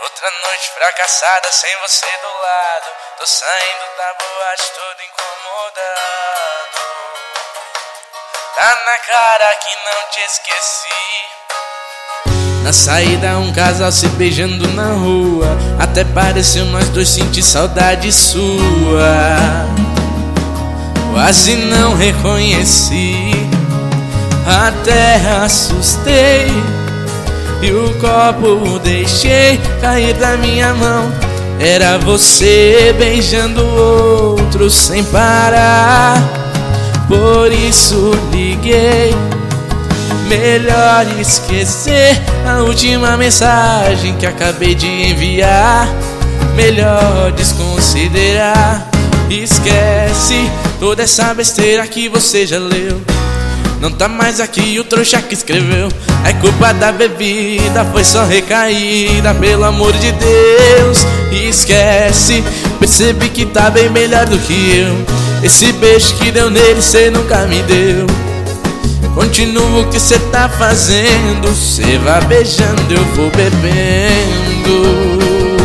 Outra noite fracassada sem você do lado. Tô saindo da boate todo incomodado. Tá na cara que não te esqueci. Na saída um casal se beijando na rua. Até pareceu nós dois sentir saudade sua. Quase não reconheci, até assustei. E o copo deixei cair da minha mão. Era você beijando outro sem parar. Por isso liguei. Melhor esquecer a última mensagem que acabei de enviar. Melhor desconsiderar. Esquece toda essa besteira que você já leu. Não tá mais aqui o trouxa que escreveu. É culpa da bebida, foi só recaída, pelo amor de Deus. Esquece, percebi que tá bem melhor do que eu. Esse beijo que deu nele cê nunca me deu. Continua o que cê tá fazendo. Cê vai beijando, eu vou bebendo.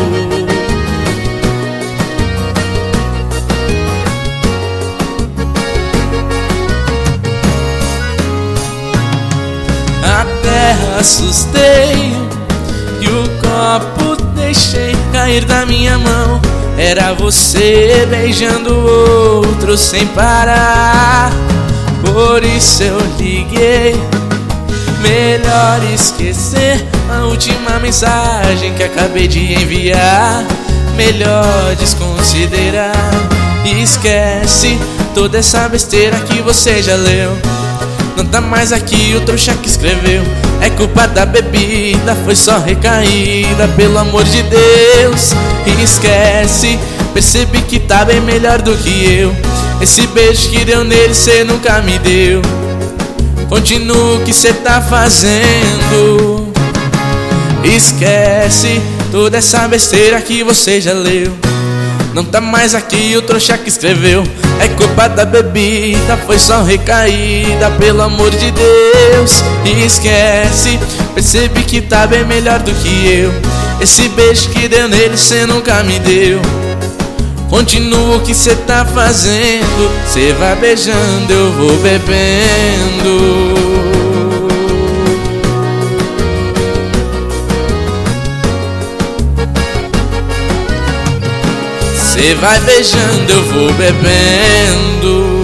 Até assustei e o copo deixei cair da minha mão. Era você beijando outro sem parar. Por isso eu liguei. Melhor esquecer a última mensagem que acabei de enviar. Melhor desconsiderar. Esquece toda essa besteira que você já leu. Não tá mais aqui o trouxa que escreveu. É culpa da bebida, foi só recaída, pelo amor de Deus. Esquece, percebi que tá bem melhor do que eu. Esse beijo que deu nele cê nunca me deu. Continua o que cê tá fazendo. Esquece toda essa besteira que você já leu. Não tá mais aqui o trouxa que escreveu. É culpa da bebida, foi só recaída, pelo amor de Deus. Esquece, percebi que tá bem melhor do que eu. Esse beijo que deu nele cê nunca me deu. Continua o que cê tá fazendo. Cê vai beijando, eu vou bebendo. Cê vai beijando, eu vou bebendo.